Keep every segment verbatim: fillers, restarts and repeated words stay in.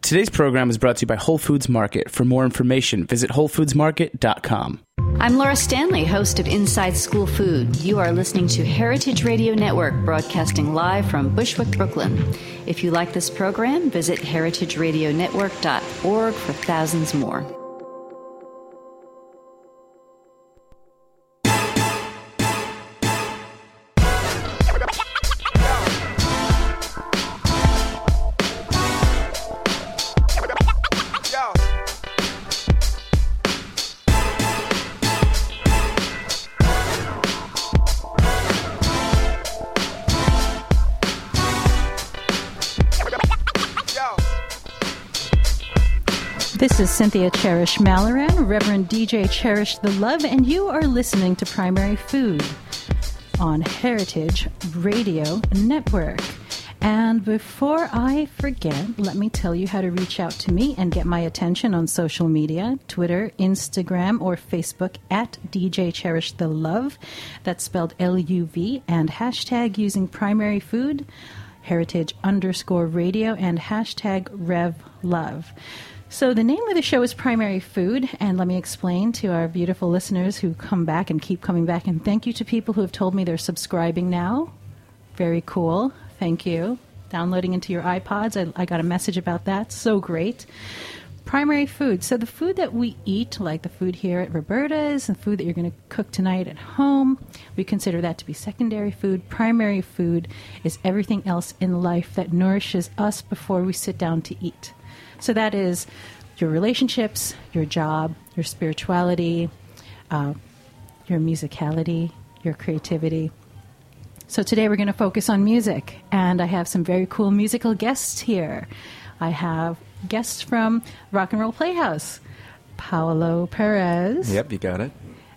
Today's program is brought to you by Whole Foods Market. For more information, visit whole foods market dot com. I'm Laura Stanley, host of Inside School Food. You are listening to Heritage Radio Network, broadcasting live from Bushwick, Brooklyn. If you like this program, visit heritage radio network dot org for thousands more. This is Cynthia Cherish Malloran, Reverend D J Cherish the Love, and you are listening to Primary Food on Heritage Radio Network. And before I forget, let me tell you how to reach out to me and get my attention on social media, Twitter, Instagram, or Facebook at D J Cherish the Love. That's spelled L U V, and hashtag using Primary Food, Heritage underscore radio, and hashtag Rev Love. So the name of the show is Primary Food, and let me explain to our beautiful listeners who come back and keep coming back, and thank you to people who have told me they're subscribing now. Very cool. Thank you. Downloading into your iPods. I, I got a message about that. So great. Primary food. So the food that we eat, like the food here at Roberta's, the food that you're going to cook tonight at home, we consider that to be secondary food. Primary food is everything else in life that nourishes us before we sit down to eat. So that is your relationships, your job, your spirituality, uh, your musicality, your creativity. So today we're going to focus on music, and I have some very cool musical guests here. I have guests from Rock and Roll Playhouse, Paolo Perez. Yep, you got it.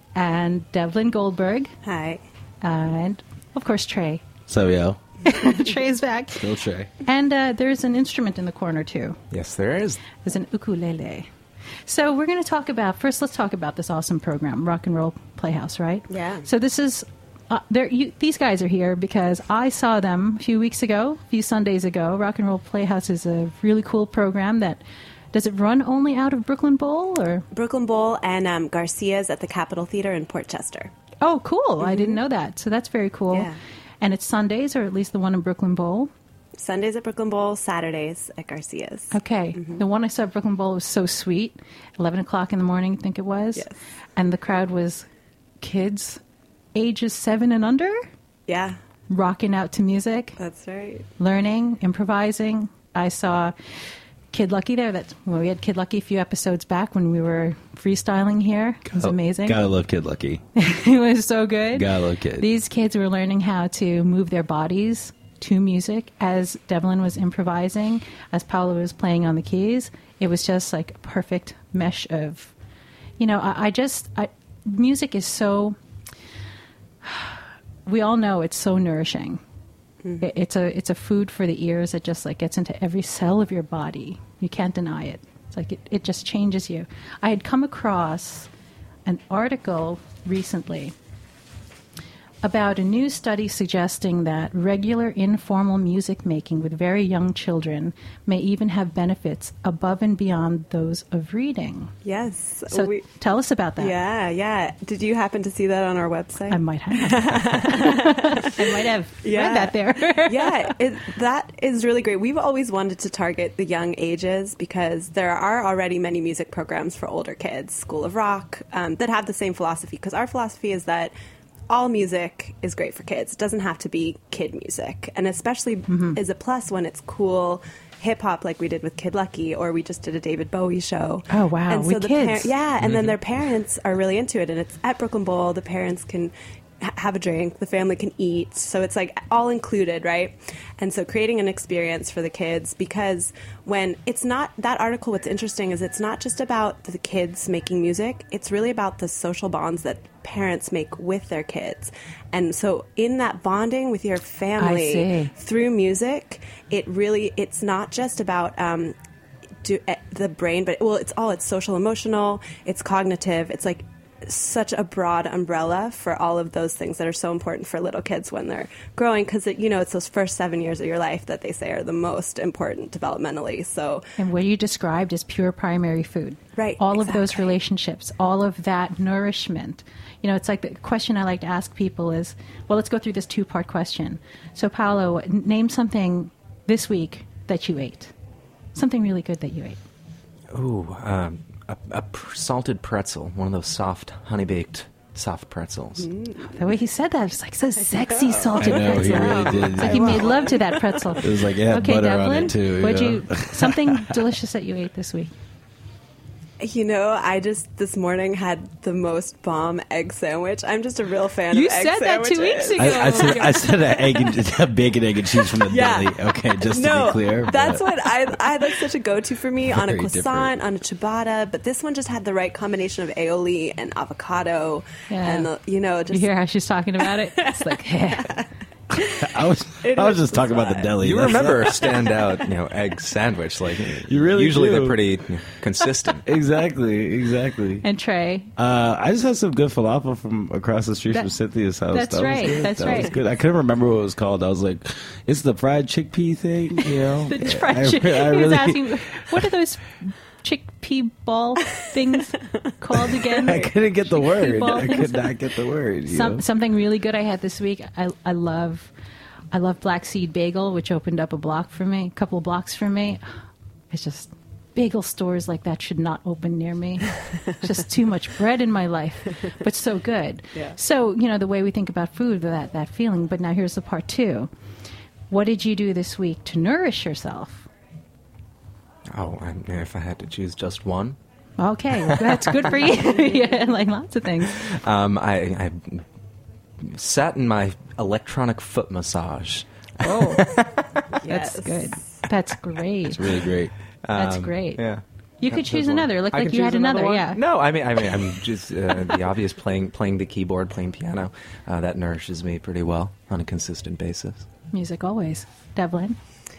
And Devlin Goldberg. Hi. And, of course, Trey. So, yo. Trey's back. Still Trey. And uh, there's an instrument in the corner, too. Yes, there is. There's an ukulele. So we're going to talk about, first let's talk about this awesome program, Rock and Roll Playhouse, right? Yeah. So this is, uh, you, these guys are here because I saw them a few weeks ago, a few Sundays ago. Rock and Roll Playhouse is a really cool program that, does it run only out of Brooklyn Bowl? Or Brooklyn Bowl and um, Garcia's at the Capitol Theater in Port Chester. Oh, cool. Mm-hmm. I didn't know that. So that's very cool. Yeah. And it's Sundays, or at least the one in Brooklyn Bowl? Sundays at Brooklyn Bowl, Saturdays at Garcia's. Okay. Mm-hmm. The one I saw at Brooklyn Bowl was so sweet. eleven o'clock in the morning, I think it was. Yes. And the crowd was kids ages seven and under? Yeah. Rocking out to music. That's right. Learning, improvising. I saw Kid Lucky there. That well, we had Kid Lucky a few episodes back when we were freestyling here. It was oh, amazing. Gotta love Kid Lucky. It was so good. Gotta love Kid. These kids were learning how to move their bodies to music as Devlin was improvising, as Paolo was playing on the keys. It was just like a perfect mesh of, you know, I, I just, I, music is so, we all know it's so nourishing. Mm-hmm. It, it's a it's a food for the ears that just like gets into every cell of your body. You can't deny it. It's like it, it just changes you. I had come across an article recently about a new study suggesting that regular informal music making with very young children may even have benefits above and beyond those of reading. Yes. So we, tell us about that. Yeah, yeah. Did you happen to see that on our website? I might have. I might have yeah. read that there. yeah, it, that is really great. We've always wanted to target the young ages because there are already many music programs for older kids, School of Rock, um, that have the same philosophy. Because our philosophy is that all music is great for kids. It doesn't have to be kid music. And especially mm-hmm. is a plus when it's cool hip-hop like we did with Kid Lucky, or we just did a David Bowie show. Oh, wow. And so with the kids. Par- yeah, and mm-hmm. then their parents are really into it. And it's at Brooklyn Bowl. The parents can ha- have a drink. The family can eat. So it's like all included, right? And so creating an experience for the kids, because when it's not, that article, what's interesting is it's not just about the kids making music. It's really about the social bonds that parents make with their kids. And so in that bonding with your family through music, it really, it's not just about um, do, uh, the brain, but well, it's all, it's social, emotional, it's cognitive. It's like such a broad umbrella for all of those things that are so important for little kids when they're growing, because you know it's those first seven years of your life that they say are the most important developmentally. So, and what you described is pure primary food, right? All exactly. of those relationships, all of that nourishment. You know, it's like the question I like to ask people is, well, let's go through this two-part question. So, Paolo, n- name something this week that you ate, something really good that you ate. Ooh, um, a, a pr- salted pretzel, one of those soft, honey-baked soft pretzels. Mm. The way he said that, it's like so sexy salted I know, pretzel. he really did. It's like he made love to that pretzel. It was like it had okay, butter Devlin, on it too. What'd you, you know? something delicious that you ate this week? You know, I just this morning had the most bomb egg sandwich. I'm just a real fan You of egg said that two sandwiches. weeks ago. I, I said I said an egg and a bacon, egg and cheese from the Yeah. deli. Okay, just no, to be clear. that's but- what I I that's such a go-to for me on a Very croissant, different. on a ciabatta. But this one just had the right combination of aioli and avocado, Yeah. and the, you know, just You hear how she's talking about it? It's like, yeah. I was It I was is just talking about the bizarre. deli. You That's- remember a standout, you know, egg sandwich? Like You really usually do. they're pretty you know, consistent. Exactly, exactly. And Trey, Uh, I just had some good falafel from across the street That- from Cynthia's house. that's that right, Was good. that's that Was right. good. I couldn't remember what it was called. I was like, "It's the fried chickpea thing," you know. the fried I, chicken. I He was really- asking, what are those chickpea ball things called again? I couldn't get the word. Ball I things. could not get the word. You Some, know? something really good I had this week. I, I love, I love Black Seed Bagel, which opened up a block for me, a couple of blocks for me. It's just bagel stores like that should not open near me. Just too much bread in my life, but so good. Yeah. So you know the way we think about food, that that feeling. But now here's the part two. What did you do this week to nourish yourself? Oh, and if I had to choose just one, Okay, well, that's good for you. Yeah, like lots of things. um, I, I sat in my electronic foot massage. Oh, Yes. that's good. That's great. It's really great. That's Um, great. Yeah. You That- could that's choose one. another. Looked I like could you had choose another. one? Yeah. No, I mean, I mean, I'm just uh, the obvious playing playing the keyboard, playing piano. Uh, that nourishes me pretty well on a consistent basis. Music always. Devlin.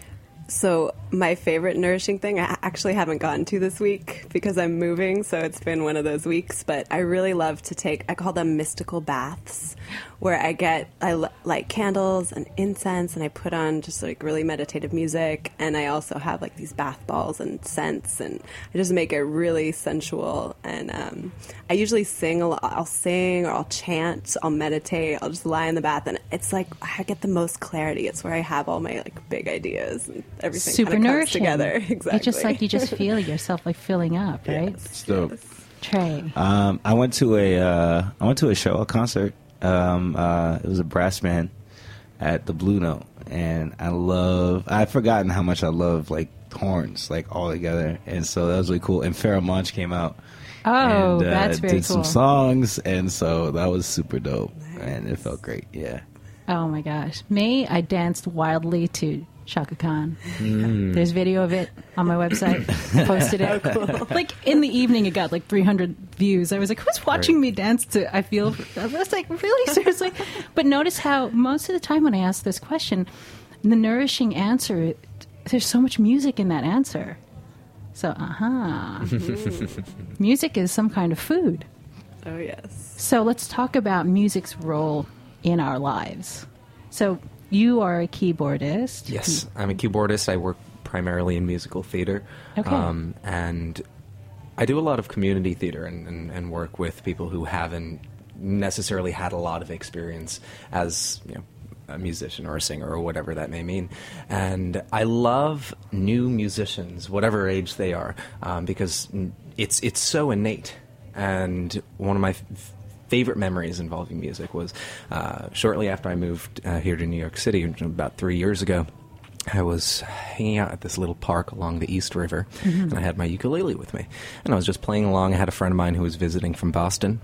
So my favorite nourishing thing I actually haven't gotten to this week because I'm moving, so it's been one of those weeks. But I really love to take, I call them mystical baths, where I get, I l- light candles and incense, and I put on just like really meditative music, and I also have like these bath balls and scents, and I just make it really sensual. And um, I usually sing a lot. I'll sing or I'll chant, I'll meditate, I'll just lie in the bath, and it's like I get the most clarity. It's where I have all my like big ideas and everything Super kind of comes nourishing. together. Exactly. It's just like you just feel yourself like filling up, right? Yes. So, Trey. um, I went to a uh, I went to a show, a concert. Um, uh, it was a brass band at the Blue Note, and I love. I've forgotten how much I love like horns, like all together, and so that was really cool. And Pharoah Monch came out. Oh, and, uh, that's very did cool. some songs, and so that was super dope, and it felt great. Yeah. Oh my gosh. Me, I danced wildly to Shaka Khan. Mm. There's video of it on my website. Posted it. Oh, Like in the evening, it got like three hundred views. I was like, who's watching me dance to I Feel? I was like, really? Seriously? But notice how most of the time when I ask this question, the nourishing answer, it, there's so much music in that answer. So, uh-huh. Music is some kind of food. Oh, yes. So let's talk about music's role in our lives. So you are a keyboardist. Yes, I'm a keyboardist. I work primarily in musical theater. Okay. Um, and I do a lot of community theater and, and, and work with people who haven't necessarily had a lot of experience as, you know, a musician or a singer or whatever that may mean. And I love new musicians, whatever age they are, um, because it's it's so innate. And one of my f- favorite memories involving music was uh, shortly after I moved uh, here to New York City about three years ago. I was hanging out at this little park along the East River, mm-hmm. and I had my ukulele with me. And I was just playing along. I had a friend of mine who was visiting from Boston.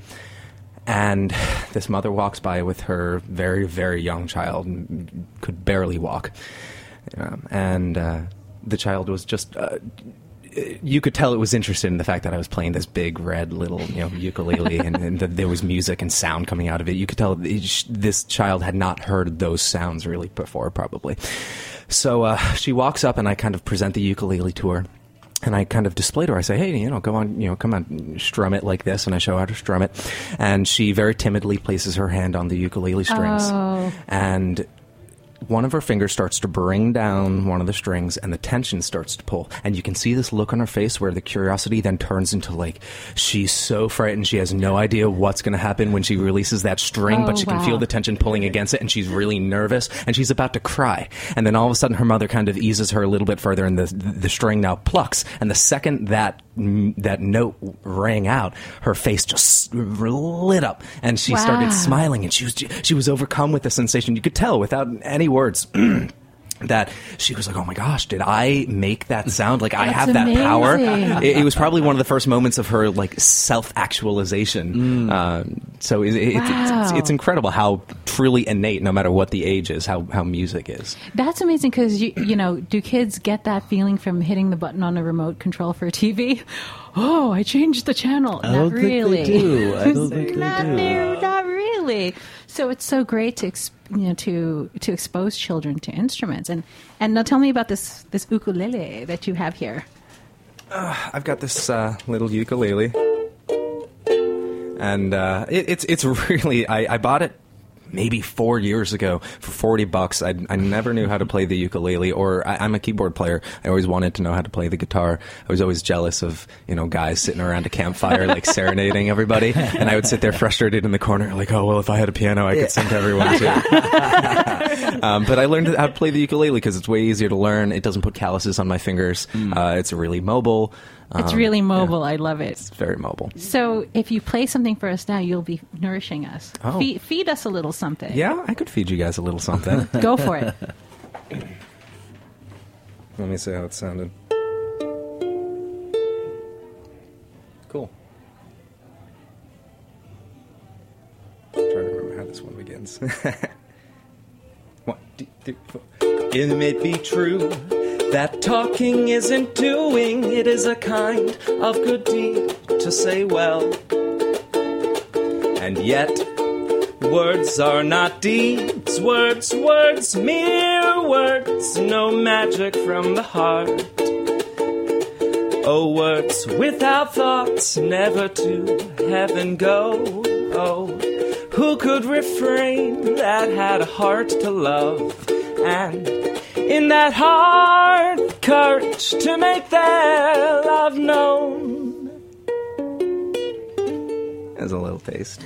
And this mother walks by with her very, very young child and could barely walk. Um, and uh, the child was just... Uh, you could tell it was interested in the fact that I was playing this big red little, you know, ukulele, and, and that there was music and sound coming out of it. You could tell this child had not heard those sounds really before, probably. So uh, she walks up, and I kind of present the ukulele to her, And I kind of display to her. I say, hey, you know, go on, you know, come on, strum it like this. And I show her how to strum it. And she very timidly places her hand on the ukulele strings. Oh. And one of her fingers starts to bring down one of the strings, and the tension starts to pull. And you can see this look on her face where the curiosity then turns into, like, she's so frightened. She has no idea what's going to happen when she releases that string, Oh, but she wow. can feel the tension pulling against it, and she's really nervous, and she's about to cry. And then all of a sudden, her mother kind of eases her a little bit further, and the the string now plucks. And the second that that note rang out, her face just lit up, and she Wow. started smiling, and she was she was overcome with the sensation. You could tell without any words. That she was like, oh my gosh, did I make that sound? Like, I That's have that power. amazing. It, it was probably one of the first moments of her, like, self-actualization. Um, so it, it, it's, it's, Wow. it's incredible how truly innate, no matter what the age is, how, how music is. That's amazing because, you, you know, do kids get that feeling from hitting the button on a remote control for a T V? Oh, I changed the channel. I Not don't really. think they do. I don't think they not, do. there- not really. So it's so great to ex- you know to to expose children to instruments. And and now tell me about this this ukulele that you have here. I've got this uh, little ukulele, and uh, it, it's it's really I, I bought it maybe four years ago for forty bucks. I, I never knew how to play the ukulele, or I, I'm a keyboard player. I always wanted to know how to play the guitar. I was always jealous of, you know, guys sitting around a campfire, like, serenading everybody. And I would sit there frustrated in the corner, like, oh, well, if I had a piano, I could sing to everyone, too. um, but I learned how to play the ukulele because it's way easier to learn. It doesn't put calluses on my fingers. Uh, it's really mobile. It's Um, really mobile. yeah, I love it. it's very mobile. So if you play something for us now, you'll be nourishing us. Oh. Feed, feed us a little something. Yeah, I could feed you guys a little something. Go for it. Let me see how it sounded. Cool. I'm trying to remember how this one begins. One, two, three, four. It may be true that talking isn't doing. It is a kind of good deed to say well. And yet, words are not deeds. Words, words, mere words. No magic from the heart. Oh, words without thoughts, never to heaven go. Oh, who could refrain that had a heart to love? And in that heart, courage to make their love known. As a little taste.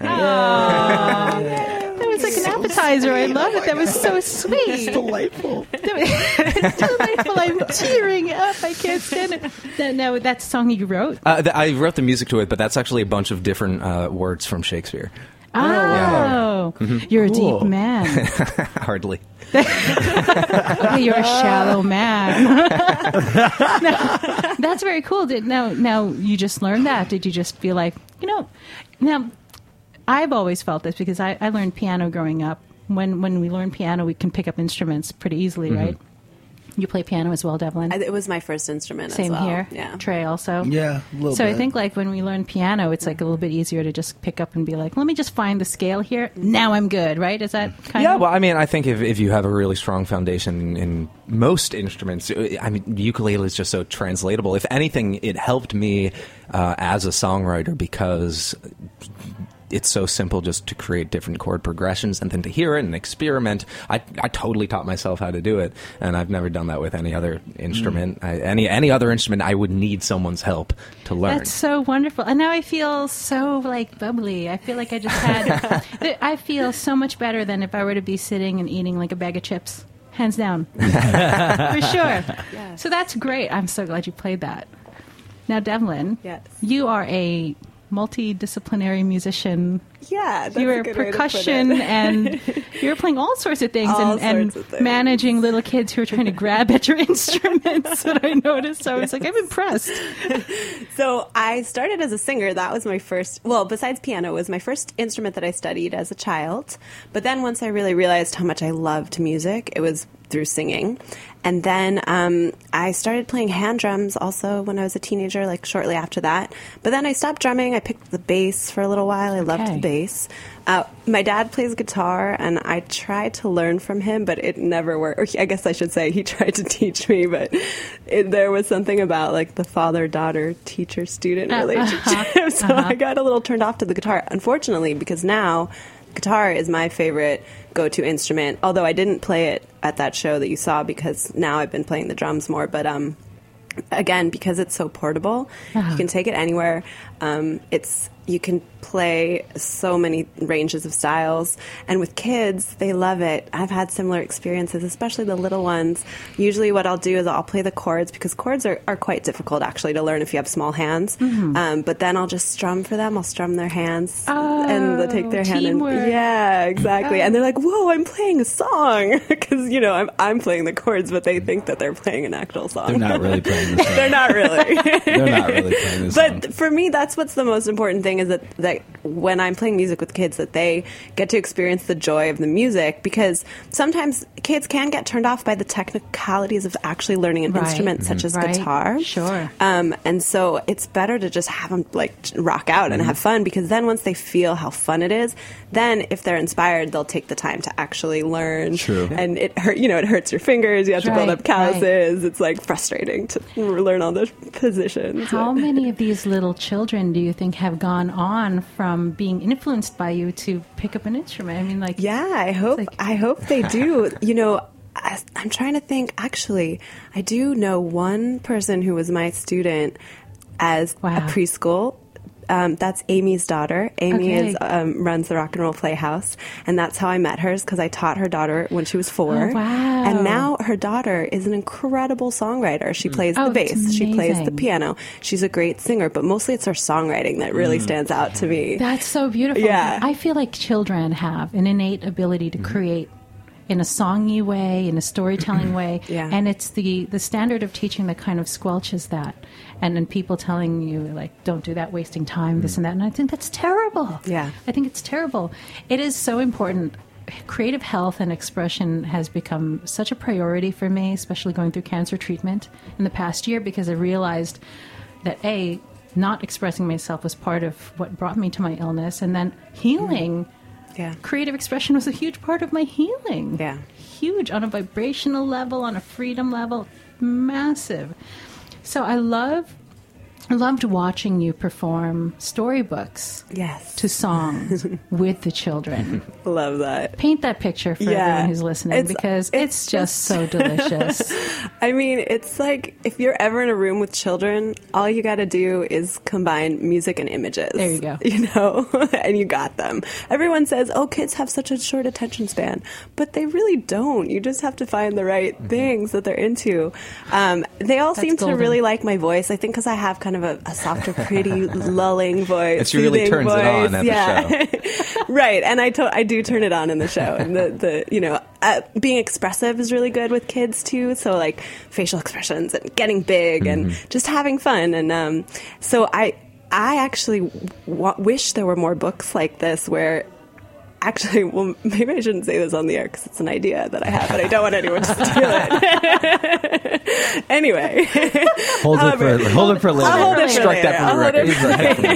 That was like an appetizer. I love it. That was so sweet. It's Delightful. It's delightful. I'm tearing up. I can't stand it. That, now, that's a song you wrote? Uh, th- I wrote the music to it, but that's actually a bunch of different uh, words from Shakespeare. Oh, you're a Cool. deep man. Hardly. You're a shallow man. No, that's very cool. Did now now you just learned that? Did you just feel like, you know? Now, I've always felt this because I, I learned piano growing up. When when we learn piano, we can pick up instruments pretty easily, right? You play piano as well, Devlin? I, it was my first instrument Same as well. here. Yeah. Trey also. Yeah, a little So bit. I think like when we learn piano, it's like a little bit easier to just pick up and be like, let me just find the scale here. Now I'm good, right? Is that kind Yeah, of? well, I mean, I think if, if you have a really strong foundation in most instruments, I mean, ukulele is just so translatable. If anything, it helped me uh, as a songwriter because it's so simple just to create different chord progressions and then to hear it and experiment. I, I totally taught myself how to do it, and I've never done that with any other instrument. I, any any other instrument, I would need someone's help to learn. That's so wonderful. And now I feel so like bubbly. I feel like I just had, I feel so much better than if I were to be sitting and eating like a bag of chips. Hands down. For sure. So that's great. I'm so glad you played that. Now, Devlin, Yes. you are a multidisciplinary musician. Yeah, that's You a were good way to put percussion it. and you were playing all sorts of things All and, and sorts of things. managing little kids who were trying to grab at your instruments that I noticed. So I was like, I'm impressed. So I started as a singer. That was my first, well, besides piano, it was my first instrument that I studied as a child. But then once I really realized how much I loved music, it was through singing. And then um, I started playing hand drums also when I was a teenager, like shortly after that. But then I stopped drumming. I picked the bass for a little while. I loved Okay. the bass. Uh, my dad plays guitar, and I tried to learn from him, but it never worked. Or he, I guess I should say he tried to teach me, but it, there was something about like the father-daughter, teacher-student Uh, relationship. uh-huh, so uh-huh. I got a little turned off to the guitar, unfortunately, because now guitar is my favorite go-to instrument, although I didn't play it at that show that you saw because now I've been playing the drums more. But um, again, because it's so portable, Uh-huh. you can take it anywhere. Um, it's you can play so many ranges of styles, and with kids, they love it. I've had similar experiences, especially the little ones. Usually what I'll do is I'll play the chords, because chords are, are quite difficult actually to learn if you have small hands. Mm-hmm. Um, but then I'll just strum for them. I'll strum their hands, Oh, and they'll take their hand teamwork. and yeah, exactly. And they're like, "Whoa, I'm playing a song," because you know I'm I'm playing the chords, but they think that they're playing an actual song. They're not really playing the song. They're not really. They're not really playing the song. But for me, that's what's the most important thing, is that, that when I'm playing music with kids, that they get to experience the joy of the music, because sometimes kids can get turned off by the technicalities of actually learning an Right. instrument such as Right. guitar. Sure. Um, and so it's better to just have them like rock out and have fun, because then once they feel how fun it is, then if they're inspired, they'll take the time to actually learn. True. And it hurt, you know, it hurts your fingers. You have to build Right, up calluses. It's like frustrating to learn all the positions. How many of these little children do you think have gone on from being influenced by you to pick up an instrument? I mean, like, Yeah, I hope like- I hope they do. You know, I, I'm trying to think. Actually, I do know one person who was my student as Wow. a preschool. Um, that's Amy's daughter. Amy Okay. is um, runs the Rock and Roll Playhouse, and that's how I met her, because I taught her daughter when she was four. Oh, wow. And now her daughter is an incredible songwriter. She plays Oh, the bass, that's she plays the amazing. piano. She's a great singer, but mostly it's her songwriting that really stands out to me. that's so beautiful. Yeah. I feel like children have an innate ability to create in a songy way, in a storytelling way. Yeah. And it's the, the standard of teaching that kind of squelches that. And then people telling you, like, don't do that, wasting time, this and that. And I think that's terrible. Yeah. I think it's terrible. It is so important. Creative health and expression has become such a priority for me, especially going through cancer treatment in the past year, because I realized that, A, not expressing myself was part of what brought me to my illness, and then healing. Yeah. Creative expression was a huge part of my healing. Yeah. Huge on a vibrational level, on a freedom level, massive. So I love, I loved watching you perform storybooks Yes. to songs with the children. Love that. Paint that picture for Yeah. everyone who's listening, It's- because it's, it's just so delicious. I mean, it's like if you're ever in a room with children, all you got to do is combine music and images. There you go. You know, and you got them. Everyone says, oh, kids have such a short attention span, but they really don't. You just have to find the right things that they're into. Um, they all That's seem to golden. really like my voice. I think because I have kind of a, a softer, pretty, lulling voice. And she really soothing turns it on voice. at the yeah. Right, and I to- I do turn it on in the show, and the, the you know uh, being expressive is really good with kids too. So like facial expressions and getting big and just having fun, and um, so I I actually w- wish there were more books like this where. Actually, well, maybe I shouldn't say this on the air because it's an idea that I have, but I don't want anyone to steal it. Anyway, Hold However, it for hold it for later. I'll hold it for Strike later. that from I'll the hold record. it Strike that from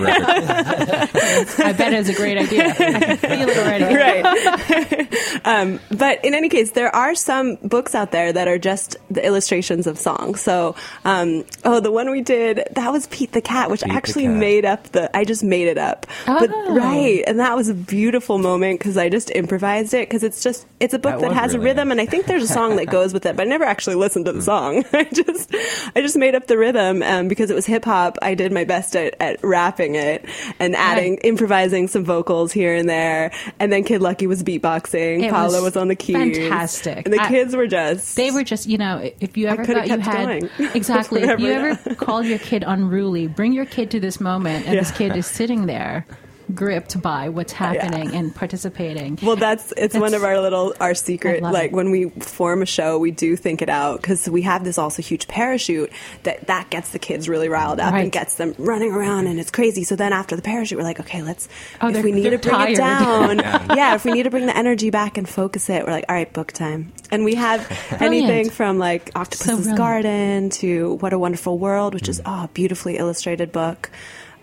the record. I bet it's a great idea. I can feel it already. right. um, but in any case, there are some books out there that are just the illustrations of songs. So, um, oh, the one we did, that was Pete the Cat, which Pete I the actually Cat. made up the, I just made it up. But, Oh. right. And that was a beautiful moment because I just improvised it because it's just, it's a book That that, was has really a rhythm nice. and I think there's a song that goes with it, but I never actually listened to the song. I just, I just made up the rhythm um, because it was hip hop. I did my best at, at rapping it and adding, Right. improvising some vocals here and there. And then Kid Lucky was beatboxing. It Paula was was on the keys. fantastic. And the I- kids were just. They were just, you know, if you ever could've thought you kept had going. exactly, if you Forever. ever called your kid unruly, bring your kid to this moment, and this Yeah. kid is sitting there, gripped by what's happening and participating. Well, that's it's one That's- of our little our I secret. love Like it. when we form a show, we do think it out because we have this also huge parachute that that gets the kids really riled up Right. and gets them running around and it's crazy. So then after the parachute, we're like, okay, let's Oh, if they're- we need they're to bring it tired. down, yeah. if we need to bring the energy back and focus it, we're like, all right, book time. And we have anything from like Octopus's brilliant. Garden to What a Wonderful World, which is oh, a beautifully illustrated book.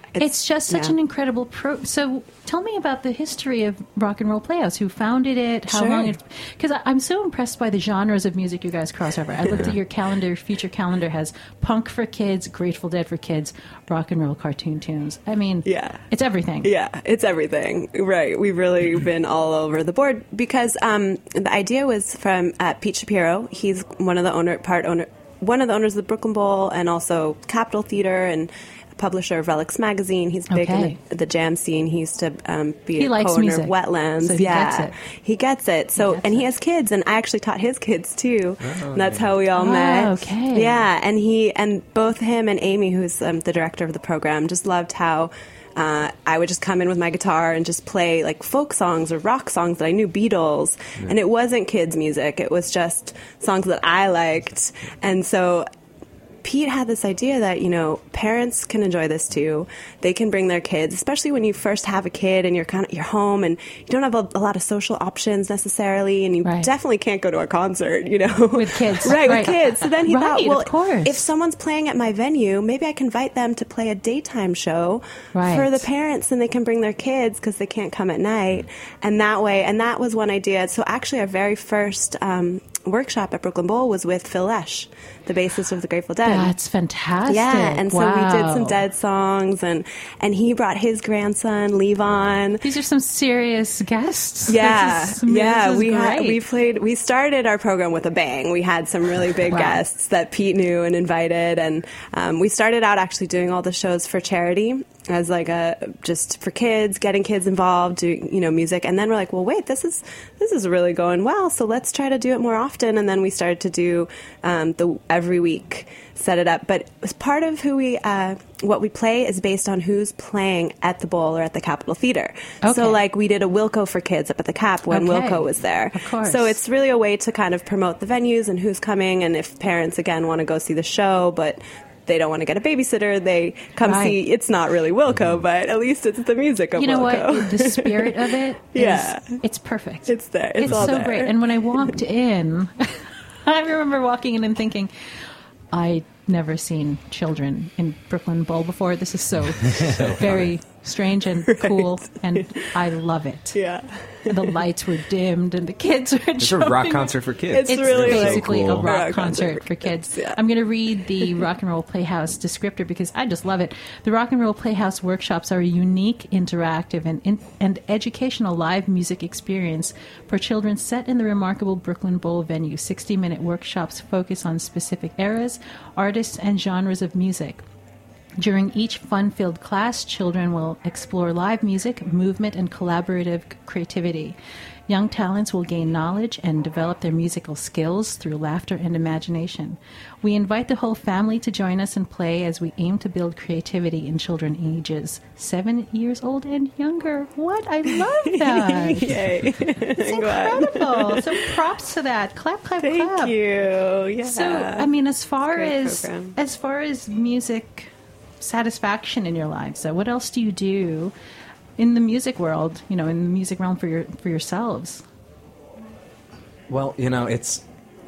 It's, It's just such yeah. an incredible pro. So tell me about the history of Rock and Roll Playhouse. Who founded it? How Sure. long? Because I'm so impressed by the genres of music you guys cross over. I looked at your calendar. Future calendar has punk for kids, Grateful Dead for kids, rock and roll cartoon tunes. I mean, Yeah. it's everything. Yeah, it's everything. Right. We've really been all over the board because um, the idea was from uh, Pete Shapiro. He's one of the owner, part owner, one of the owners of the Brooklyn Bowl and also Capitol Theater and publisher of Relics Magazine. He's big Okay. in the, the jam scene. He used to um, be He a likes co-owner music, of Wetlands. so he yeah, gets it. he gets it. So, gets and he it. has kids, and I actually taught his kids too. Oh, and that's yeah. how we all Oh, met. okay. Yeah, and he and both him and Amy, who's um, the director of the program, just loved how. Uh, I would just come in with my guitar and just play like folk songs or rock songs that I knew, Beatles, and it wasn't kids' music. It was just songs that I liked, and so Pete had this idea that, you know, parents can enjoy this too. They can bring their kids, especially when you first have a kid and you're kind of you're home and you don't have a, a lot of social options necessarily, and you Right. definitely can't go to a concert, you know, With kids. right, Right. with kids. So then he Right, thought, of well, course. if someone's playing at my venue, maybe I can invite them to play a daytime show Right. for the parents, and they can bring their kids because they can't come at night, and that way. And that was one idea. So actually, our very first um, workshop at Brooklyn Bowl was with Phil Lesh, the bassist of the Grateful Dead. That's fantastic. Yeah, and so we did some Wow. Dead songs, and and he brought his grandson Levon. These are some serious guests. Yeah, This is- yeah, this is we had great. we played. We started our program with a bang. We had some really big Wow. guests that Pete knew and invited, and um, we started out actually doing all the shows for charity as like a just for kids, getting kids involved, doing you know music, and then we're like, well, wait, this is this is really going well, so let's try to do it more often, and then we started to do um, the every week. Set it up, but as part of who we, uh, what we play is based on who's playing at the Bowl or at the Capitol Theater. Okay. So, like, we did a Wilco for kids up at the Cap when Okay. Wilco was there. Of course. So it's really a way to kind of promote the venues and who's coming, and if parents again want to go see the show, but they don't want to get a babysitter, they come Right. see. It's not really Wilco, but at least it's the music of You know Wilco. what? The spirit of it is, Yeah. it's perfect. It's there. It's all so there. great. And when I walked in, I remember walking in and thinking, I'd never seen children in Brooklyn Bowl before. This is so, very strange and cool, and I love it. Yeah. The lights were dimmed, and the kids were It's a rock jumping. concert for kids. It's It's really, like, basically cool. a rock, Rock concert, concert for for kids. kids, yeah. I'm going to read the Rock and Roll Playhouse descriptor because I just love it. The Rock and Roll Playhouse workshops are a unique, interactive, and in, and educational live music experience for children set in the remarkable Brooklyn Bowl venue. sixty-minute workshops focus on specific eras, artists, and genres of music. During each fun-filled class, children will explore live music, movement, and collaborative creativity. Young talents will gain knowledge and develop their musical skills through laughter and imagination. We invite the whole family to join us and play as we aim to build creativity in children ages seven years old and younger. What? I love that. Yay. It's incredible. So props to that. Clap, clap, Thank clap. you. Yeah. So, I mean, as far Great as program. as far as music satisfaction in your life, so what else do you do in the music world? You know, in the music realm for your for yourselves. Well, you know, it's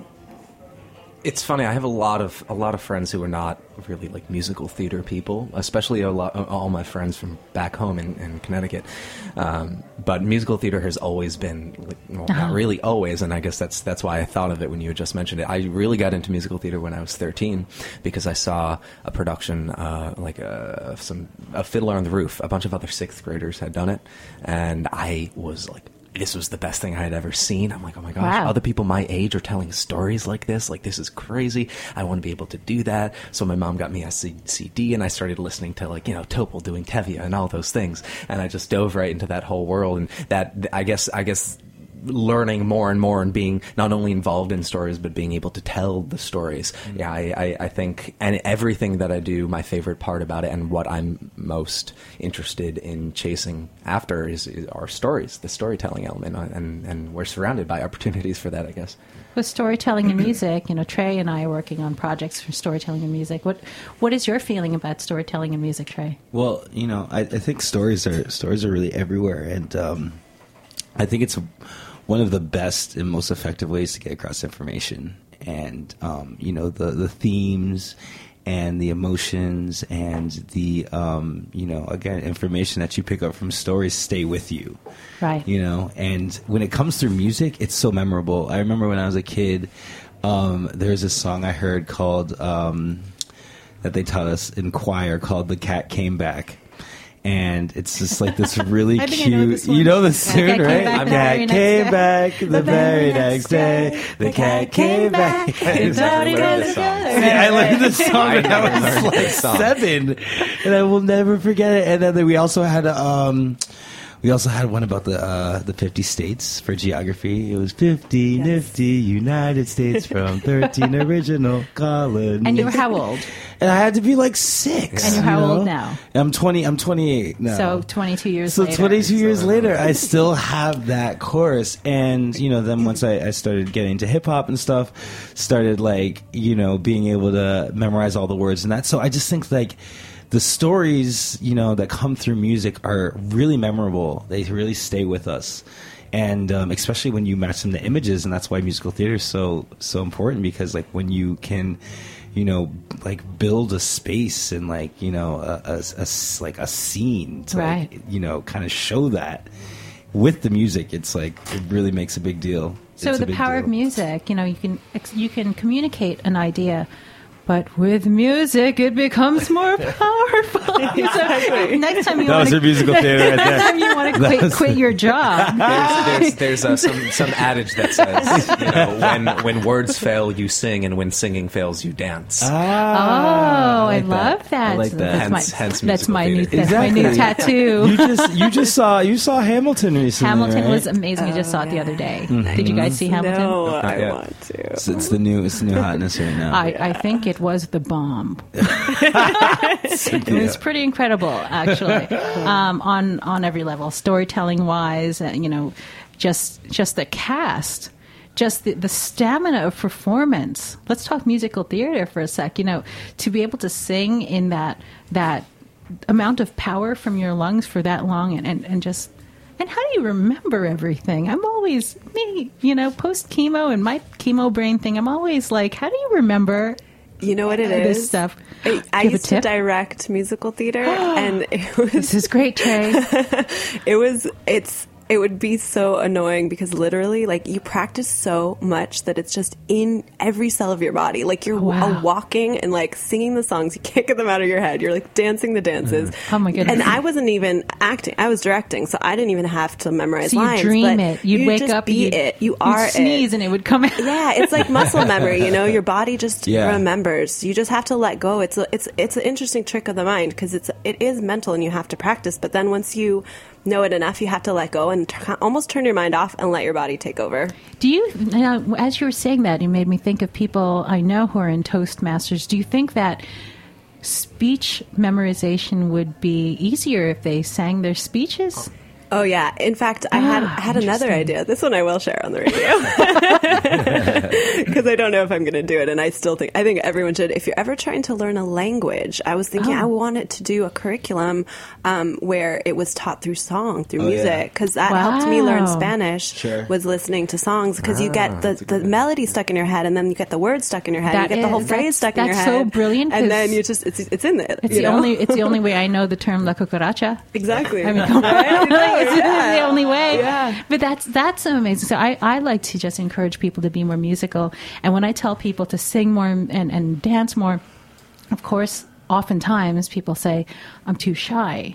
it's funny. I have a lot of a lot of friends who are not really like musical theater people, especially a lot all my friends from back home in, in Connecticut. Um, but musical theater has always been, like, well, Uh-huh. not really always, and I guess that's that's why I thought of it when you had just mentioned it. I really got into musical theater when I was thirteen because I saw a production uh, like a some a Fiddler on the Roof. A bunch of other sixth graders had done it, and I was like, this was the best thing I had ever seen. I'm like, oh my gosh, Wow. other people my age are telling stories like this. Like, this is crazy. I want to be able to do that. So my mom got me a C- CD, and I started listening to, like, you know, Topol doing Tevye and all those things. And I just dove right into that whole world. And that, I guess, I guess, learning more and more and being not only involved in stories but being able to tell the stories. Mm-hmm. Yeah, I, I, I think, and everything that I do, my favorite part about it and what I'm most interested in chasing after is, is our stories, the storytelling element, and and we're surrounded by opportunities for that, I guess. With storytelling and music, you know, Trey and I are working on projects for storytelling and music. What what is your feeling about storytelling and music, Trey? Well, you know, I, I think stories are stories are really everywhere, and um, I think it's one of the best and most effective ways to get across information. And um, you know, the the themes and the emotions and the, um, you know, again, information that you pick up from stories stay with you. Right. You know, and when it comes through music, it's so memorable. I remember when I was a kid, um, there's a song I heard called, um, that they taught us in choir called The Cat Came Back. And it's just like this really I think I know cute, this one. you know the The tune, cat came right? back The the cat very next came day. back the very next day. The cat came back. Exactly. Everybody Learned goes the song. together. See, I learned this song I when I never was learned like this song. seven, and I will never forget it. And then we also had um, we also had one about the uh, the fifty states for geography. It was fifty nifty United States from thirteen original colonies. And you were how old? And I had to be like six. And you're how you know? old now? I'm twenty. I'm twenty-eight now. So twenty-two years So later. twenty-two years later, I still have that chorus. And, you know, then once I, I started getting into hip hop and stuff, started like, you know, being able to memorize all the words and that. So I just think like the stories, you know, that come through music are really memorable. They really stay with us. And um, especially when you match them to images. And that's why musical theater is so, so important, because like when you can, you know, like build a space and like, you know, a, a, a s- like a scene to, Right. like, you know, kind of show that with the music, it's like, it really makes a big deal. So It's a the big power deal. of music, you know, you can ex- you can communicate an idea, but with music, it becomes more powerful. So next time you That want was to your musical theater right next there. time you want to That quit, was- quit your job. There's, there's, there's uh, some, some adage that says, you know, when, when words fail, you sing, and when singing fails, you dance. Oh, Ah, I, like love that. I like that. That's Hence- my, hence that's musical my new theater. that's my new Exactly. tattoo. You just you just saw you saw Hamilton recently. Hamilton right? was amazing. I just saw it the other day. Did you guys see Hamilton? No, I yet. want to. It's, it's the new it's the new hotness right now. I, I think it was the bomb. It was pretty incredible, actually, um, on on every level, storytelling wise, and you know, just just the cast, just the, the stamina of performance. Let's talk musical theater for a sec. You know, to be able to sing in that that amount of power from your lungs for that long, and, and, and just. And how do you remember everything? I'm always, me, you know, post chemo and my chemo brain thing, I'm always like, how do you remember You know what it this is? stuff? I, I Do you have a used to tip? direct musical theater, and it was This is great, Trey. it was it's it would be so annoying because literally, like, you practice so much that it's just in every cell of your body. Like, you're Wow. wa- walking and like singing the songs, you can't get them out of your head. You're like dancing the dances. Oh, my goodness. And I wasn't even acting; I was directing, so I didn't even have to memorize So you lines. dream but it. You'd you wake just up, be you'd, it. You you'd are sneeze, it. and it would come out. Yeah, it's like muscle memory, you know. Your body just Yeah. remembers. You just have to let go. It's a, it's it's an interesting trick of the mind because it's it is mental and you have to practice. But then once you know it enough, you have to let go and t- almost turn your mind off and let your body take over. Do you, you know, as you were saying that, you made me think of people I know who are in Toastmasters. Do you think that speech memorization would be easier if they sang their speeches? Oh yeah. In fact, I had Ah, I had another interesting. idea. This one I will share on the radio because I don't know if I'm going to do it, and I still think I think everyone should. If you're ever trying to learn a language, I was thinking Oh. I wanted to do a curriculum um, where it was taught through song, through Oh, yeah. music, because that helped me learn Wow. Spanish. Sure. Was listening to songs because you Ah, get the, that's a the good melody stuck in your head, and then you get the words stuck in your head, That and you get the whole is- phrase that's- stuck in your that's head. so brilliant, And 'cause then you just it's it's in there. It's you the know? only it's the only way I know the term la cucaracha. exactly. I mean, come on. It's Yeah. the only way. Yeah. But that's that's amazing. So I, I like to just encourage people to be more musical. And when I tell people to sing more and, and dance more, of course, oftentimes people say, I'm too shy.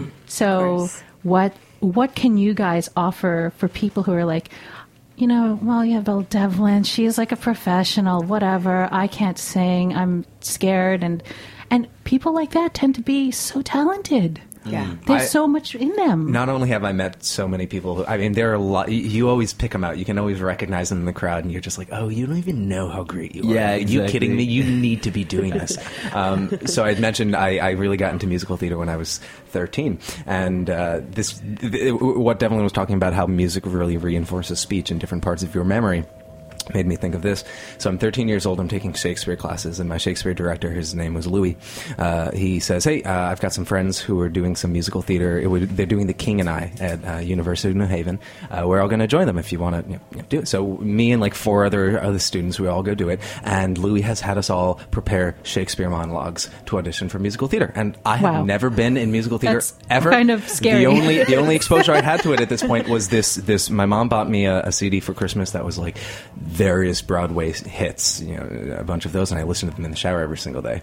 So course. what what can you guys offer for people who are like, you know, well, yeah, Bill Devlin, she's like a professional, whatever. I can't sing. I'm scared. And and people like that tend to be so talented. Yeah. There's I- so much in them. Not only have I met so many people, who, I mean, there are a lot. You, you always pick them out. You can always recognize them in the crowd, and you're just like, "Oh, you don't even know how great you are." Yeah, Are you exactly. kidding me? You need to be doing this. um, so I mentioned I, I really got into musical theater when I was thirteen, and uh, this th- what Devlin was talking about, how music really reinforces speech in different parts of your memory. made me think of this. So I'm thirteen years old. I'm taking Shakespeare classes, and my Shakespeare director, his name was Louis. Uh, he says, "Hey, uh, I've got some friends who are doing some musical theater. It would, they're doing The King and I at uh, University of New Haven. Uh, we're all going to join them if you want to you know, do it." So me and like four other other students, we all go do it. And Louis has had us all prepare Shakespeare monologues to audition for musical theater. And I have Wow. never been in musical theater That's ever. kind of scary. The only the only exposure I had to it at this point was this. This my mom bought me a, a C D for Christmas that was like various Broadway hits, you know, a bunch of those, and I listened to them in the shower every single day.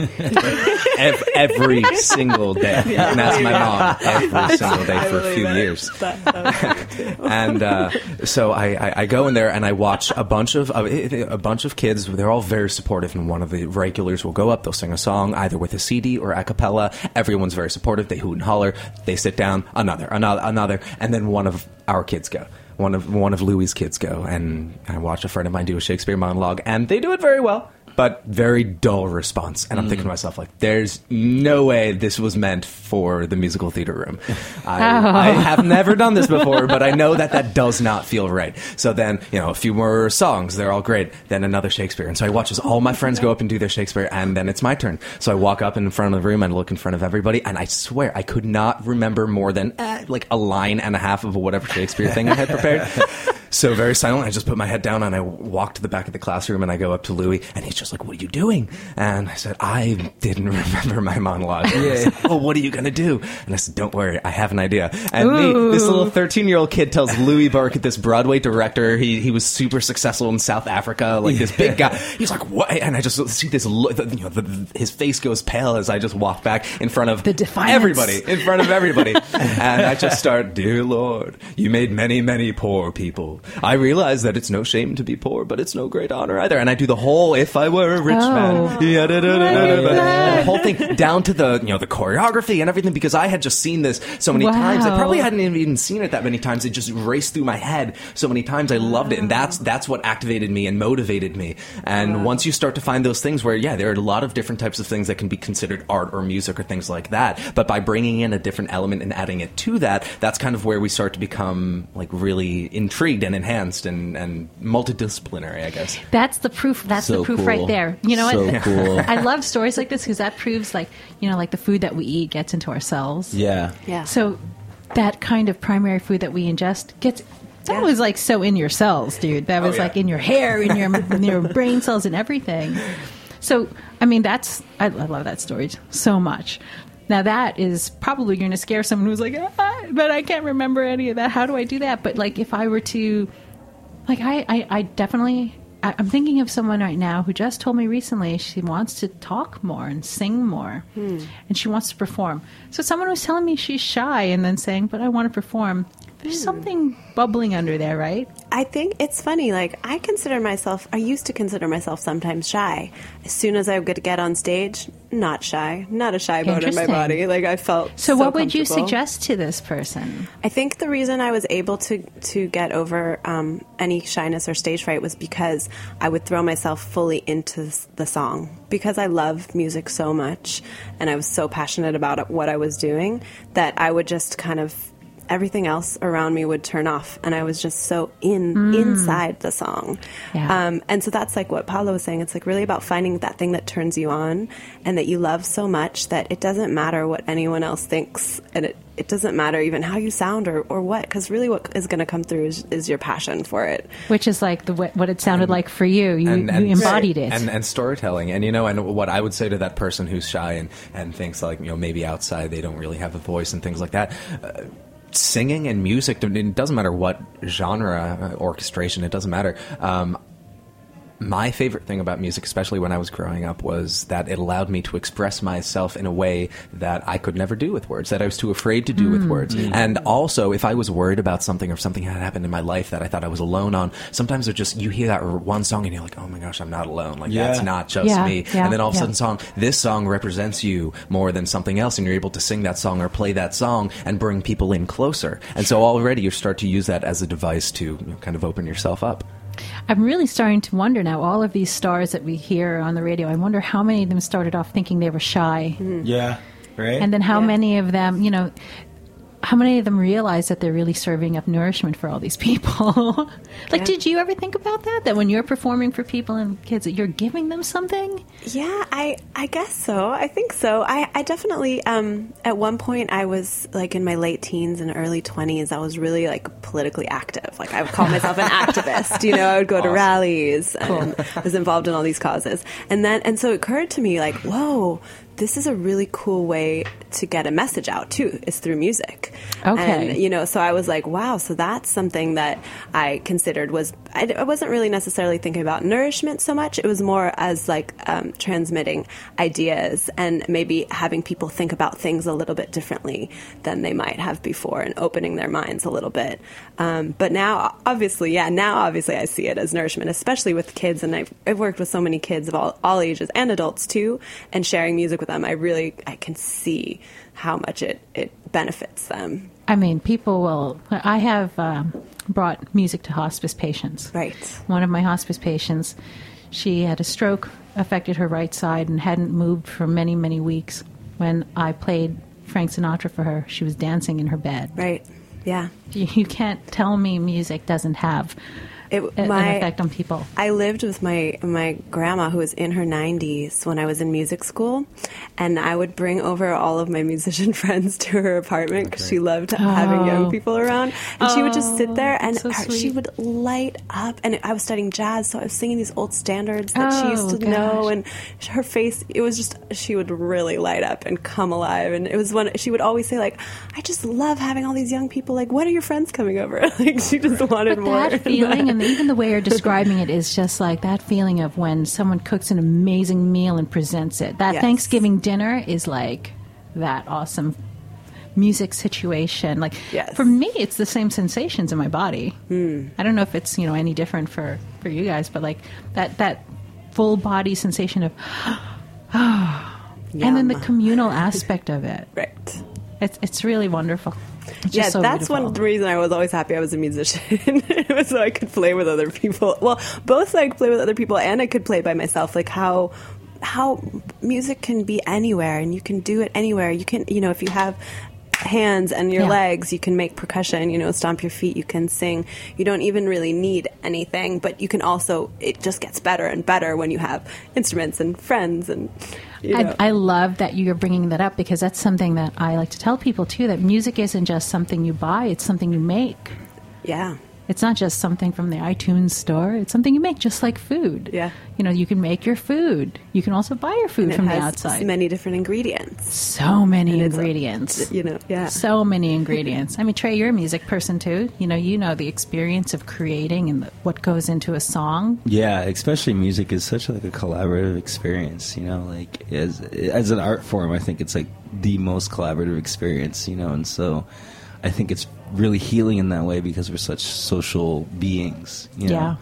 every, every single day. And that's my mom every single day for a few years. That, that and uh, so I, I, I go in there and I watch a bunch of uh, a bunch of kids. They're all very supportive, and one of the regulars will go up. They'll sing a song either with a C D or a cappella. Everyone's very supportive. They hoot and holler. They sit down. Another, another, another, and then one of our kids go. One of one of Louis' kids go, and I watch a friend of mine do a Shakespeare monologue, and they do it very well, but very dull response. And I'm thinking to myself, like, there's no way this was meant for the musical theater room. I, Oh. I have never done this before, but I know that that does not feel right. So then, you know, a few more songs, they're all great. Then another Shakespeare. And so I watch as all my friends go up and do their Shakespeare, and then it's my turn. So I walk up in front of the room and look in front of everybody, and I swear I could not remember more than eh, like a line and a half of whatever Shakespeare thing I had prepared. So very silent, I just put my head down and I walk to the back of the classroom and I go up to Louis, and he's just like, "What are you doing?" And I said, "I didn't remember my monologue." And he said, "Oh, what are you going to do?" And I said, "Don't worry, I have an idea." And me, this little thirteen-year-old kid tells Louis Burke, this Broadway director, he he was super successful in South Africa, like this big guy. He's like, "What?" And I just see this look, you know, the, his face goes pale as I just walk back in front of The defiance. everybody, in front of everybody. And I just start, "Dear Lord, you made many, many poor people. I realize that it's no shame to be poor, but it's no great honor either." And I do the whole "if I were a rich Oh. man," yeah, da, da, da, da, da, da, the whole thing down to the you know the choreography and everything, because I had just seen this so many Wow. times. I probably hadn't even seen it that many times. It just raced through my head so many times. I loved it, and that's that's what activated me and motivated me. And once you start to find those things where, yeah, there are a lot of different types of things that can be considered art or music or things like that, but by bringing in a different element and adding it to that, that's kind of where we start to become like really intrigued and enhanced and, and multidisciplinary, I guess. That's the proof. That's So the proof cool. right there. You know So what? cool. I love stories like this because that proves, like, you know, like the food that we eat gets into our cells. Yeah. Yeah. So that kind of primary food that we ingest gets. That Yeah. was like so in your cells, dude. That was yeah. like in your hair, in your in your brain cells, and everything. So I mean, that's I, I love that story so much. Now that is probably going to scare someone who's like, ah, but I can't remember any of that. How do I do that? But like, if I were to, like, I, I, I definitely, I, I'm thinking of someone right now who just told me recently she wants to talk more and sing more, and she wants to perform. So someone was telling me she's shy, and then saying, "But I want to perform." There's something bubbling under there, right? I think it's funny. Like, I consider myself, I used to consider myself sometimes shy. As soon as I would get on stage, not shy. Not a shy bone in my Interesting. body. Like, I felt So, so what would you comfortable. suggest to this person? I think the reason I was able to to get over um, any shyness or stage fright was because I would throw myself fully into s- the song. Because I love music so much, and I was so passionate about it, what I was doing, that I would just kind of, everything else around me would turn off, and I was just so in inside the song. Yeah. Um, and so that's like what Paolo was saying. It's like really about finding that thing that turns you on and that you love so much that it doesn't matter what anyone else thinks, and it, it doesn't matter even how you sound or, or what, because really what is going to come through is, is your passion for it. Which is like the what it sounded like for you. You, you embodied it. And, and storytelling. And, you know, and what I would say to that person who's shy and, and thinks like, you know, maybe outside they don't really have a voice and things like that. Uh, singing and music, it doesn't matter what genre, uh, orchestration, it doesn't matter. Um, my favorite thing about music, especially when I was growing up, was that it allowed me to express myself in a way that I could never do with words, that I was too afraid to do with words. And also, if I was worried about something or something had happened in my life that I thought I was alone on, sometimes it just, you hear that one song and you're like, oh my gosh, I'm not alone. Like, Yeah. that's not just Yeah, me. yeah, and then all of a yeah. sudden, song, this song represents you more than something else, and you're able to sing that song or play that song and bring people in closer. And so already you start to use that as a device to you know, kind of open yourself up. I'm really starting to wonder now, all of these stars that we hear on the radio, I wonder how many of them started off thinking they were shy. Yeah. Right. And then how Yeah. many of them, you know, how many of them realize that they're really serving up nourishment for all these people? Like, Yeah. did you ever think about that? That when you're performing for people and kids, that you're giving them something? Yeah, I, I guess so. I think so. I, I definitely, um, at one point I was like in my late teens and early twenties, I was really like politically active. Like I would call myself an activist, you know, I would go to rallies and was involved in all these causes. And then, and so it occurred to me like, whoa, this is a really cool way to get a message out too, is through music. Okay. And, you know, so I was like, wow, so that's something that I considered was, I, I wasn't really necessarily thinking about nourishment so much. It was more as like um, transmitting ideas and maybe having people think about things a little bit differently than they might have before and opening their minds a little bit. Um, but now, obviously, yeah, now obviously I see it as nourishment, especially with kids. And I've, I've worked with so many kids of all, all ages and adults too, and sharing music with them. I really, I can see how much it, it benefits them. I mean, people will. I have um, brought music to hospice patients. Right. One of my hospice patients, she had a stroke, affected her right side, and hadn't moved for many, many weeks. When I played Frank Sinatra for her, she was dancing in her bed. Right. Yeah. You, you can't tell me music doesn't have It, a- my, an effect on people. I lived with my my grandma who was in her nineties when I was in music school, and I would bring over all of my musician friends to her apartment because she loved having young people around, and she would just sit there and so her, sweet. she would light up. And I was studying jazz, so I was singing these old standards that she used Oh, to know, gosh. and her face, it was just, she would really light up and come alive. And it was when she would always say like, I just love having all these young people, like, when are your friends coming over? Like she just wanted But more. that feeling, and even the way you're describing it, is just like that feeling of when someone cooks an amazing meal and presents it. That Yes. Thanksgiving dinner is like that awesome music situation. Like Yes. for me, it's the same sensations in my body. I don't know if it's, you know, any different for, for you guys, but like that that full body sensation of, and then the Yum. communal aspect of it. Right. It's it's really wonderful. It's Yeah, just so that's beautiful. one reason I was always happy I was a musician. It was so I could play with other people. Well, both I could play with other people and I could play by myself. Like how how music can be anywhere and you can do it anywhere. You can, you know, if you have hands and your Yeah. legs, you can make percussion, you know, stomp your feet, you can sing. You don't even really need anything, but you can also, it just gets better and better when you have instruments and friends and, you know. I, I love that you're bringing that up, because that's something that I like to tell people too, that music isn't just something you buy, it's something you make. yeah. It's not just something from the iTunes store, it's something you make, just like food. Yeah. You know, you can make your food. You can also buy your food And it from the has outside. many different ingredients. So many And it's a- ingredients. You know, yeah. So many ingredients. I mean, Trey, you're a music person too. You know, you know the experience of creating and the, what goes into a song. Yeah, especially music is such like a collaborative experience, you know, like as as an art form, I think it's like the most collaborative experience, you know, and so I think it's really healing in that way because we're such social beings, you know.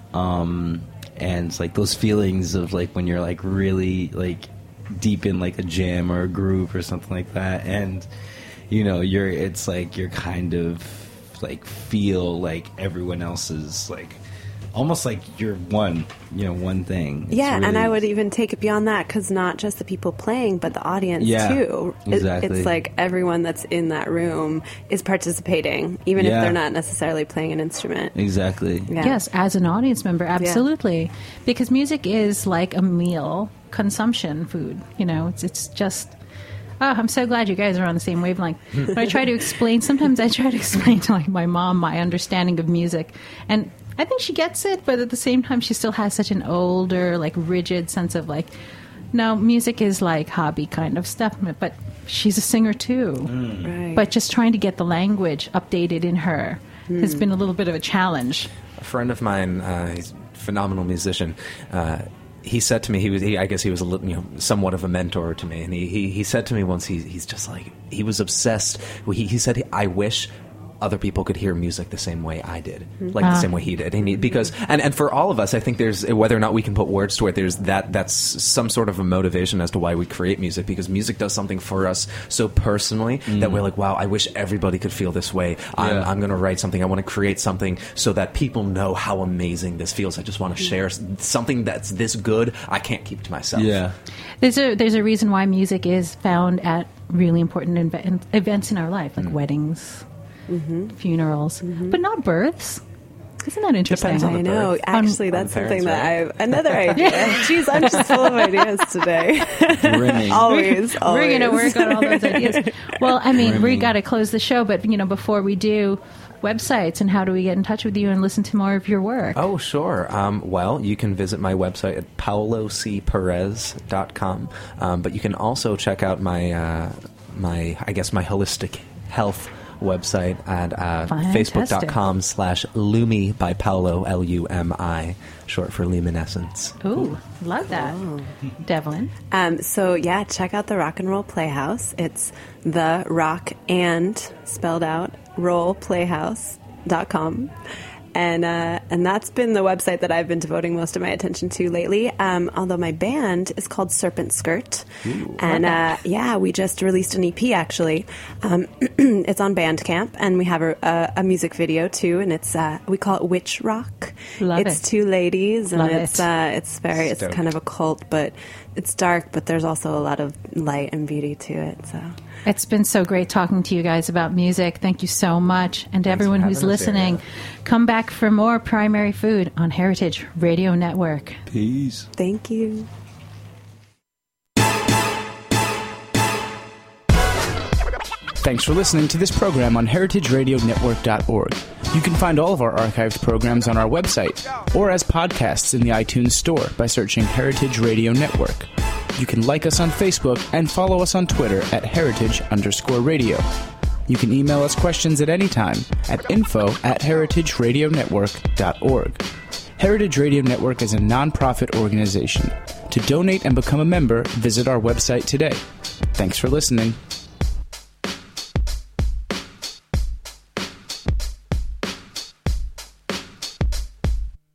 Um, and it's like those feelings of like when you're like really like deep in like a jam or a groove or something like that, and you know, you're it's like you're kind of like feel like everyone else is like almost like you're one, you know, one thing. It's Yeah, and really- I would even take it beyond that because not just the people playing, but the audience Yeah, too. It- exactly. It's like everyone that's in that room is participating, even if Yeah. they're not necessarily playing an instrument. exactly. Yeah. Yes, as an audience member, absolutely. Because music is like a meal consumption food. You know, it's it's just. Oh, I'm so glad you guys are on the same wavelength. When I try to explain, sometimes I try to explain to like my mom my understanding of music, and I think she gets it, but at the same time, she still has such an older, like rigid sense of like, no, music is like hobby kind of stuff. But she's a singer too. Right. But just trying to get the language updated in her has been a little bit of a challenge. A friend of mine, uh, he's a phenomenal musician. Uh, he said to me, he was, he, I guess he was a little, you know, somewhat of a mentor to me. And he, he, he said to me once, he, he's just like, he was obsessed. He, he said, I wish other people could hear music the same way I did, like Ah. the same way he did. And he, because and, and for all of us, I think there's whether or not we can put words to it. There's that that's some sort of a motivation as to why we create music, because music does something for us so personally that we're like, wow, I wish everybody could feel this way. I'm, Yeah. I'm going to write something. I want to create something so that people know how amazing this feels. I just want to share s- something that's this good. I can't keep to myself. Yeah. There's a there's a reason why music is found at really important inve- events in our life, like weddings, funerals, but not births. Isn't that interesting? Depends on the I know. birth. Actually, On that's the something parents, that I've another idea. Jeez, I'm just full of ideas today. Brimming. always, always. We're going to work on all those ideas. Well, I mean, we Brimming. got to close the show, but you know, before we do, websites and how do we get in touch with you and listen to more of your work? Oh, sure. Um, well, you can visit my website at paulo c perez dot com, um, but you can also check out my, uh, my I guess, my holistic health website at uh, Fantastic. facebook.com slash Lumi by Paulo, L U M I, short for luminescence. Ooh, love that. Devlin. Um, so yeah, check out the Rock and Roll Playhouse. It's the rock and spelled out roll playhouse dot com. And uh, and that's been the website that I've been devoting most of my attention to lately. Um, although my band is called Serpent Skirt, and uh, yeah, we just released an E P actually. Um, it's on Bandcamp, and we have a, a, a music video too. And it's uh, we call it Witch Rock. Love it's it. two ladies, and Love it's it. uh, it's very it's Stoked. kind of a cult, but it's dark. But there's also a lot of light and beauty to it. So. It's been so great talking to you guys about music. Thank you so much. And to for everyone who's having us here, listening, yeah. come back for more Primary Food on Heritage Radio Network. Peace. Thank you. Thanks for listening to this program on heritage radio network dot org. You can find all of our archived programs on our website or as podcasts in the iTunes Store by searching Heritage Radio Network. You can like us on Facebook and follow us on Twitter at heritage underscore radio. You can email us questions at any time at info at heritage radio network dot org. Heritage Radio Network is a nonprofit organization. To donate and become a member, visit our website today. Thanks for listening.